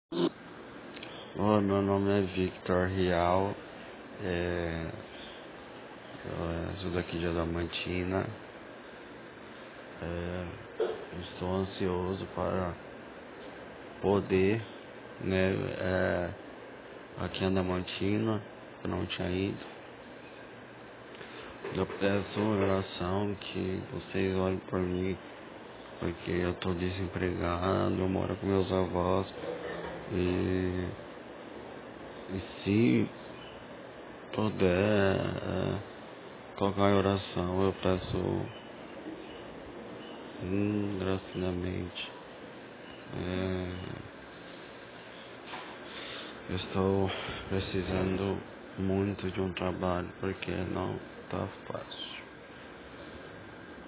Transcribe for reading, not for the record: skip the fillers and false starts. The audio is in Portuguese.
Oi, meu nome é Victor Real, eu sou daqui de Adamantina. Estou ansioso para poder, né, aqui em Adamantina, eu não tinha ido. Eu peço oração que vocês olhem por mim, porque eu estou desempregado, eu moro com meus avós e se puder colocar em oração, eu peço engraçadamente. Eu estou precisando muito de um trabalho porque não tá fácil.